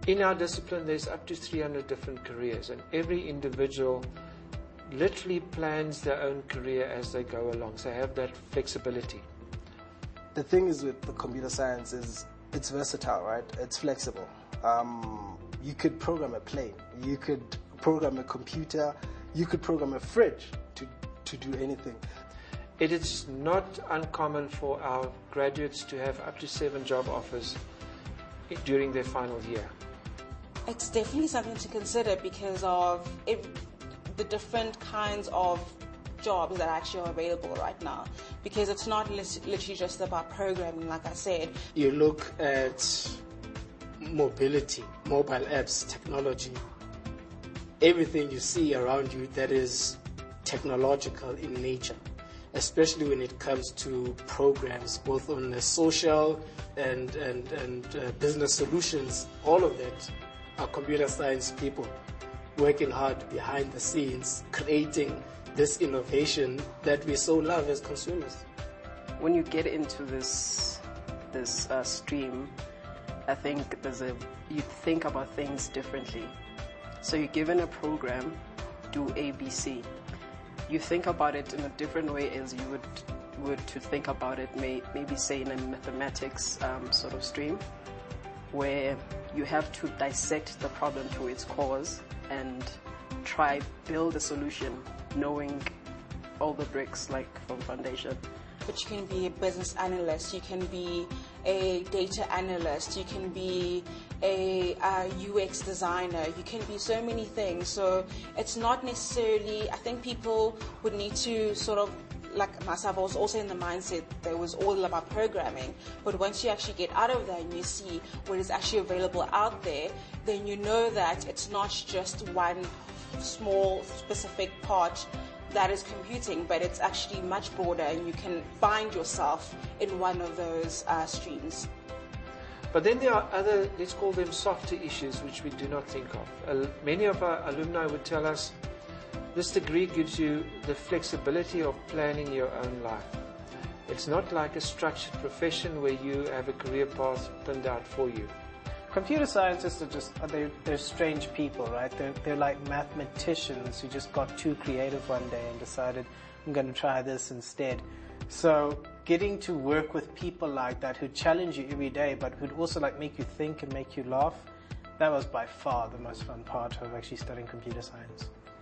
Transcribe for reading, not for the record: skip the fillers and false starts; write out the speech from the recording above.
In our discipline, there's up to 300 different careers, and every individual literally plans their own career as they go along, so have that flexibility. The thing is with the computer science is it's versatile, right? It's flexible. You could program a plane, you could program a computer, you could program a fridge to do anything. It is not uncommon for our graduates to have up to 7 job offers during their final year. It's definitely something to consider because of the different kinds of jobs that actually are available right now. Because it's not literally just about programming, like I said. You look at mobility, mobile apps, technology, everything you see around you that is technological in nature, especially when it comes to programs, both on the social and business solutions. All of that are computer science people working hard behind the scenes, creating this innovation that we so love as consumers. When you get into this stream, I think you think about things differently. So you're given a program, do ABC. You think about it in a different way as you would to think about it, maybe say in a mathematics sort of stream, where you have to dissect the problem to its cause and try build a solution, knowing all the bricks like from foundation. But you can be a business analyst, you can be a data analyst, you can be a UX designer, you can be so many things. So it's not necessarily, I think people would need to sort of, like myself, I was also in the mindset that it was all about programming. But once you actually get out of that and you see what is actually available out there, then you know that it's not just one small specific part that is computing, but it's actually much broader and you can find yourself in one of those streams. But then there are other, let's call them softer issues, which we do not think of. Many of our alumni would tell us this degree gives you the flexibility of planning your own life. It's not like a structured profession where you have a career path pinned out for you. Computer scientists they're strange people, right? They're like mathematicians who just got too creative one day and decided, I'm going to try this instead. So getting to work with people like that who challenge you every day, but who'd also like make you think and make you laugh, that was by far the most fun part of actually studying computer science.